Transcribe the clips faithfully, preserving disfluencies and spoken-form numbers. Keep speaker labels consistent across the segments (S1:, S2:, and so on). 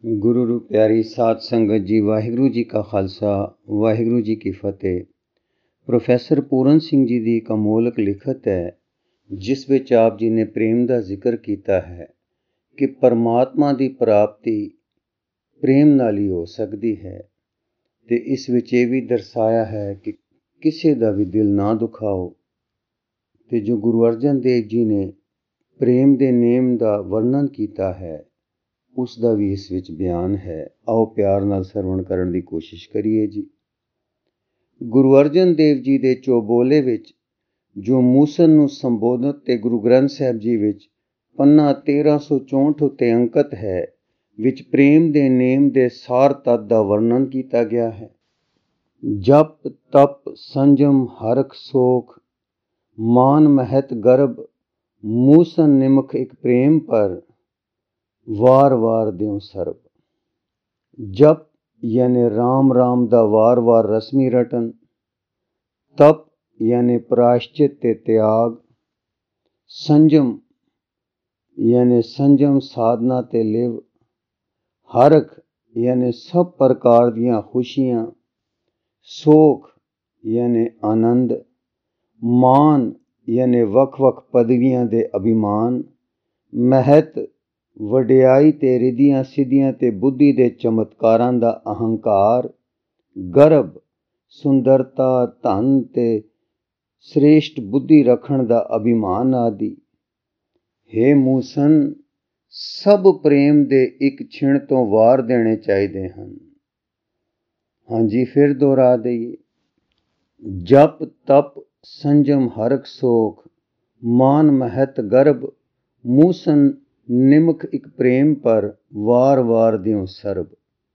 S1: ਗੁਰੂ ਰੂ ਪਿਆਰੀ ਸਾਧ ਸੰਗਤ ਜੀ, ਵਾਹਿਗੁਰੂ ਜੀ ਕਾ ਖਾਲਸਾ, ਵਾਹਿਗੁਰੂ ਜੀ ਕੀ ਫਤਿਹ। ਪ੍ਰੋਫੈਸਰ ਪੂਰਨ ਸਿੰਘ ਜੀ ਦੀ ਇੱਕ ਅਮੋਲਕ ਲਿਖਤ ਹੈ, ਜਿਸ ਵਿੱਚ ਆਪ ਜੀ ਨੇ ਪ੍ਰੇਮ ਦਾ ਜ਼ਿਕਰ ਕੀਤਾ ਹੈ ਕਿ ਪਰਮਾਤਮਾ ਦੀ ਪ੍ਰਾਪਤੀ ਪ੍ਰੇਮ ਨਾਲ ਹੀ ਹੋ ਸਕਦੀ ਹੈ। ਅਤੇ ਇਸ ਵਿੱਚ ਇਹ ਵੀ ਦਰਸਾਇਆ ਹੈ ਕਿ ਕਿਸੇ ਦਾ ਵੀ ਦਿਲ ਨਾ ਦੁਖਾਓ। ਅਤੇ ਜੋ ਗੁਰੂ ਅਰਜਨ ਦੇਵ ਜੀ ਨੇ ਪ੍ਰੇਮ ਦੇ ਨੇਮ ਦਾ ਵਰਣਨ ਕੀਤਾ ਹੈ, ਉਸ ਦਾ ਵੀ ਇਸ ਵਿੱਚ ਬਿਆਨ ਹੈ। ਆਓ ਪਿਆਰ ਨਾਲ ਸਰਵਣ ਕਰਨ ਦੀ ਕੋਸ਼ਿਸ਼ ਕਰੀਏ ਜੀ। ਗੁਰੂ ਅਰਜਨ ਦੇਵ ਜੀ ਦੇ ਚੌਬੋਲੇ ਵਿੱਚ ਜੋ ਮੂਸਨ ਨੂੰ ਸੰਬੋਧਤ ਤੇ ਗੁਰੂ ਗ੍ਰੰਥ ਸਾਹਿਬ ਜੀ ਵਿੱਚ ਪੰਨਾ ਤੇਰਾਂ ਸੌ ਚੌਂਹਠ ਉੱਤੇ ਅੰਕਿਤ ਹੈ, ਵਿੱਚ ਪ੍ਰੇਮ ਦੇ ਨੇਮ ਦੇ ਸਾਰ ਤੱਤ ਦਾ ਵਰਣਨ ਕੀਤਾ ਗਿਆ ਹੈ। ਜਪ ਤਪ ਸੰਜਮ ਹਰਖ ਸੋਖ, ਮਾਨ ਮਹਿਤ ਗਰਭ, ਮੂਸਨ ਨਿਮਖ ਇੱਕ ਪ੍ਰੇਮ ਪਰ, ਵਾਰ ਵਾਰ ਦਿਓ ਸਰਬ। ਜਪ ਯਾਨੀ ਰਾਮ ਰਾਮ ਦਾ ਵਾਰ ਵਾਰ ਰਸਮੀ ਰਟਨ, ਤਪ ਯਾਨੀ ਪ੍ਰਾਸ਼ਚਿਤ ਤੇ ਤਿਆਗ, ਸੰਜਮ ਯਾਨੀ ਸੰਜਮ ਸਾਧਨਾ ਤੇ ਲਿਵ, ਹਰਖ ਯਾਨੀ ਸਭ ਪ੍ਰਕਾਰ ਦੀਆਂ ਖੁਸ਼ੀਆਂ, ਸੋਖ ਯਾਨੀ ਆਨੰਦ, ਮਾਨ ਯਾਨੀ ਵੱਖ ਵੱਖ ਪਦਵੀਆਂ ਦੇ ਅਭਿਮਾਨ, ਮਹਿਤ ਵਡਿਆਈ ਤੇ ਰਿੱਧੀਆਂ ਸਿੱਧੀਆਂ ਤੇ ਬੁੱਧੀ ਦੇ ਚਮਤਕਾਰਾਂ ਦਾ ਅਹੰਕਾਰ, ਗਰਭ ਸੁੰਦਰਤਾ ਧਨ ਤੇ ਸ੍ਰੇਸ਼ਟ ਬੁੱਧੀ ਰੱਖਣ ਦਾ ਅਭਿਮਾਨ ਆਦਿ। ਹੇ ਮੂਸਨ, ਸਭ ਪ੍ਰੇਮ ਦੇ ਇੱਕ ਛਿਣ ਤੋਂ ਵਾਰ ਦੇਣੇ ਚਾਹੀਦੇ ਹਨ। ਹਾਂਜੀ, ਫਿਰ ਦੁਹਰਾ ਦਈਏ। ਜਪ ਤਪ ਸੰਜਮ ਹਰਖ ਸੋਖ, ਮਾਨ ਮਹਿਤ ਗਰਭ, ਮੂਸਨ ਨਿਮਖ ਇੱਕ ਪ੍ਰੇਮ ਪਰ, ਵਾਰ ਵਾਰ ਦਿਓ ਸਰਬ।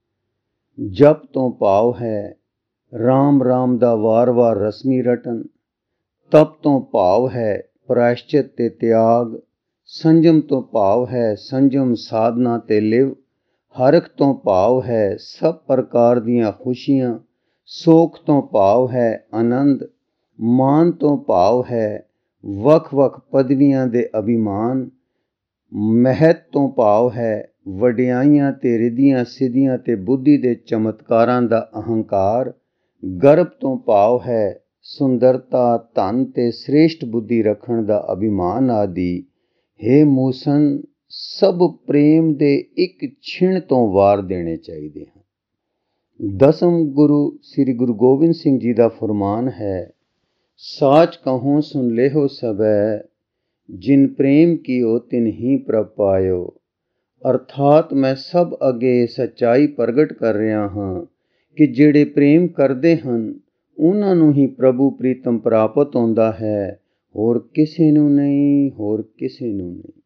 S1: ਜਪ ਤੋਂ ਭਾਵ ਹੈ ਰਾਮ ਰਾਮ ਦਾ ਵਾਰ ਵਾਰ ਰਸਮੀ ਰਟਨ, ਤਪ ਤੋਂ ਭਾਵ ਹੈ ਪ੍ਰਾਇਸ਼ਚਿਤ ਤੇ ਤਿਆਗ, ਸੰਜਮ ਤੋਂ ਭਾਵ ਹੈ ਸੰਜਮ ਸਾਧਨਾ ਤੇ ਲਿਵ, ਹਰਖ ਤੋਂ ਭਾਵ ਹੈ ਸਭ ਪ੍ਰਕਾਰ ਦੀਆਂ ਖੁਸ਼ੀਆਂ, ਸੋਖ ਤੋਂ ਭਾਵ ਹੈ ਆਨੰਦ, ਮਾਨ ਤੋਂ ਭਾਵ ਹੈ ਵੱਖ ਵੱਖ ਪਦਵੀਆਂ ਦੇ ਅਭਿਮਾਨ, ਮਹਿਤ ਤੋਂ ਭਾਵ ਹੈ ਵਡਿਆਈਆਂ ਤੇ ਰਿੱਧੀਆਂ ਸਿੱਧੀਆਂ ਤੇ ਬੁੱਧੀ ਦੇ ਚਮਤਕਾਰਾਂ ਦਾ ਅਹੰਕਾਰ, ਗਰਭ ਤੋਂ ਭਾਵ ਹੈ ਸੁੰਦਰਤਾ ਧਨ ਤੇ ਸ੍ਰੇਸ਼ਟ ਬੁੱਧੀ ਰੱਖਣ ਦਾ ਅਭਿਮਾਨ ਆਦਿ। ਹੇ ਮੂਸਨ, ਸਭ ਪ੍ਰੇਮ ਦੇ ਇੱਕ ਛਿਣ ਤੋਂ ਵਾਰ ਦੇਣੇ ਚਾਹੀਦੇ ਹਨ। ਦਸਮ ਗੁਰੂ ਸ੍ਰੀ ਗੁਰੂ ਗੋਬਿੰਦ ਸਿੰਘ ਜੀ ਦਾ ਫਰਮਾਨ ਹੈ, ਸਾਚ ਕਹੂੰ ਸੁਨ ਲੇਹੋ ਸਭੈ, ਜਿਨ ਪ੍ਰੇਮ ਕੀਓ ਤਿਨ ਹੀ ਪ੍ਰਭ ਪਾਇਓ। ਅਰਥਾਤ ਮੈਂ ਸਭ ਅੱਗੇ ਸੱਚਾਈ ਪ੍ਰਗਟ ਕਰ ਰਿਹਾ ਹਾਂ ਕਿ ਜਿਹੜੇ ਪ੍ਰੇਮ ਕਰਦੇ ਹਨ, ਉਹਨਾਂ ਨੂੰ ਹੀ ਪ੍ਰਭੂ ਪ੍ਰੀਤਮ ਪ੍ਰਾਪਤ ਹੁੰਦਾ ਹੈ, ਹੋਰ ਕਿਸੇ ਨੂੰ ਨਹੀਂ, ਹੋਰ ਕਿਸੇ ਨੂੰ ਨਹੀਂ।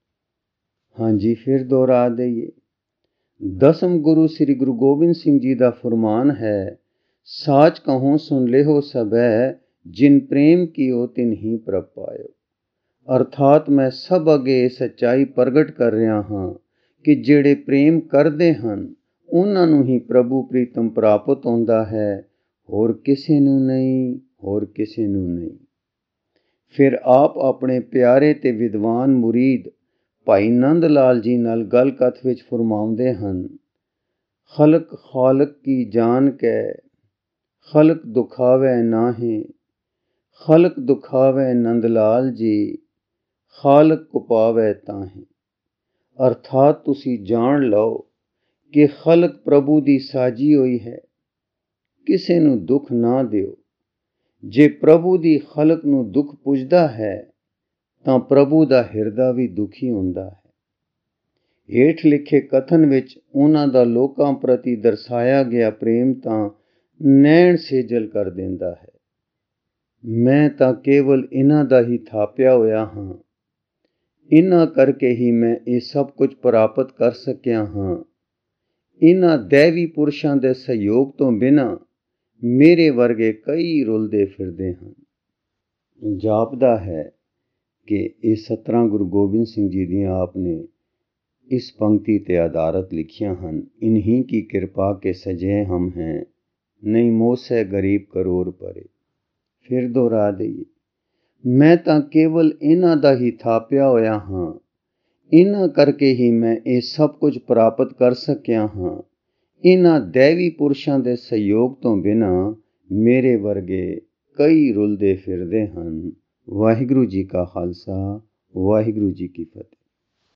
S1: ਹਾਂਜੀ, ਫਿਰ ਦੁਹਰਾ ਦਈਏ। ਦਸਮ ਗੁਰੂ ਸ੍ਰੀ ਗੁਰੂ ਗੋਬਿੰਦ ਸਿੰਘ ਜੀ ਦਾ ਫਰਮਾਨ ਹੈ, ਸਾਚ ਕਹੂੰ ਸੁਨ ਲੇਹੋ ਸਭੈ, ਜਿਨ ਪ੍ਰੇਮ ਕੀਓ ਤਿਨ ਹੀ ਪ੍ਰਭ ਪਾਇਓ। ਅਰਥਾਤ ਮੈਂ ਸਭ ਅੱਗੇ ਸੱਚਾਈ ਪ੍ਰਗਟ ਕਰ ਰਿਹਾ ਹਾਂ ਕਿ ਜਿਹੜੇ ਪ੍ਰੇਮ ਕਰਦੇ ਹਨ, ਉਹਨਾਂ ਨੂੰ ਹੀ ਪ੍ਰਭੂ ਪ੍ਰੀਤਮ ਪ੍ਰਾਪਤ ਹੁੰਦਾ ਹੈ, ਹੋਰ ਕਿਸੇ ਨੂੰ ਨਹੀਂ, ਹੋਰ ਕਿਸੇ ਨੂੰ ਨਹੀਂ। ਫਿਰ ਆਪ ਆਪਣੇ ਪਿਆਰੇ ਤੇ ਵਿਦਵਾਨ ਮੁਰੀਦ ਭਾਈ ਨੰਦ ਲਾਲ ਜੀ ਨਾਲ ਗੱਲ ਕਥ ਵਿੱਚ ਫਰਮਾਉਂਦੇ ਹਨ, ਖਲਕ ਖਾਲਕ ਕੀ ਜਾਨ ਕੈ, ਖਲਕ ਦੁਖਾਵੇ ਨਾਹੀਂ, ਖਲਕ ਦੁਖਾਵੇ ਨੰਦ ਲਾਲ ਜੀ, ਖਾਲਕ ਕੁਪਾਵੇ ਤਾਹੀਂ। ਅਰਥਾਤ ਤੁਸੀਂ ਜਾਣ ਲਓ ਕਿ ਖਲਕ ਪ੍ਰਭੂ ਦੀ ਸਾਜੀ ਹੋਈ ਹੈ, ਕਿਸੇ ਨੂੰ ਦੁੱਖ ਨਾ ਦਿਓ। ਜੇ ਪ੍ਰਭੂ ਦੀ ਖਲਕ ਨੂੰ ਦੁੱਖ ਪੁੱਜਦਾ ਹੈ, ਤਾਂ ਪ੍ਰਭੂ ਦਾ ਹਿਰਦਾ ਵੀ ਦੁਖੀ ਹੁੰਦਾ ਹੈ। ਹੇਠ ਲਿਖੇ ਕਥਨ ਵਿੱਚ ਉਹਨਾਂ ਦਾ ਲੋਕਾਂ ਪ੍ਰਤੀ ਦਰਸਾਇਆ ਗਿਆ ਪ੍ਰੇਮ ਤਾਂ ਨੈਣ ਸੇਜਲ ਕਰ ਦਿੰਦਾ ਹੈ। ਮੈਂ ਤਾਂ ਕੇਵਲ ਇਹਨਾਂ ਦਾ ਹੀ ਥਾਪਿਆ ਹੋਇਆ ਹਾਂ, ਇਹਨਾਂ ਕਰਕੇ ਹੀ ਮੈਂ ਇਹ ਸਭ ਕੁਝ ਪ੍ਰਾਪਤ ਕਰ ਸਕਿਆ ਹਾਂ। ਇਹਨਾਂ ਦੈਵੀ ਪੁਰਸ਼ਾਂ ਦੇ ਸਹਿਯੋਗ ਤੋਂ ਬਿਨਾਂ ਮੇਰੇ ਵਰਗੇ ਕਈ ਰੁਲਦੇ ਫਿਰਦੇ ਹਨ। ਜਾਪਦਾ ਹੈ ਕਿ ਇਹ ਸਤਰਾਂ ਗੁਰੂ ਗੋਬਿੰਦ ਸਿੰਘ ਜੀ ਦੀਆਂ ਆਪ ਨੇ ਇਸ ਪੰਕਤੀ ਤੇ ਆਧਾਰਿਤ ਲਿਖੀਆਂ ਹਨ। ਇਨਹੀਂ ਕੀ ਕਿਰਪਾ ਕੇ ਸਜੇ ਹਮ ਹੈਂ, ਨਹੀਂ ਮੋਸੈ ਗਰੀਬ ਕਰੋੜ ਪਰੇ। ਫਿਰ ਦੁਹਰਾ ਦਈਏ। ਮੈਂ ਤਾਂ ਕੇਵਲ ਇਹਨਾਂ ਦਾ ਹੀ ਥਾਪਿਆ ਹੋਇਆ ਹਾਂ, ਇਹਨਾਂ ਕਰਕੇ ਹੀ ਮੈਂ ਇਹ ਸਭ ਕੁਝ ਪ੍ਰਾਪਤ ਕਰ ਸਕਿਆ ਹਾਂ। ਇਹਨਾਂ ਦੈਵੀ ਪੁਰਸ਼ਾਂ ਦੇ ਸਹਿਯੋਗ ਤੋਂ ਬਿਨਾਂ ਮੇਰੇ ਵਰਗੇ ਕਈ ਰੁਲਦੇ ਫਿਰਦੇ ਹਨ। ਵਾਹਿਗੁਰੂ ਜੀ ਕਾ ਖਾਲਸਾ, ਵਾਹਿਗੁਰੂ ਜੀ ਕੀ ਫਤਿਹ।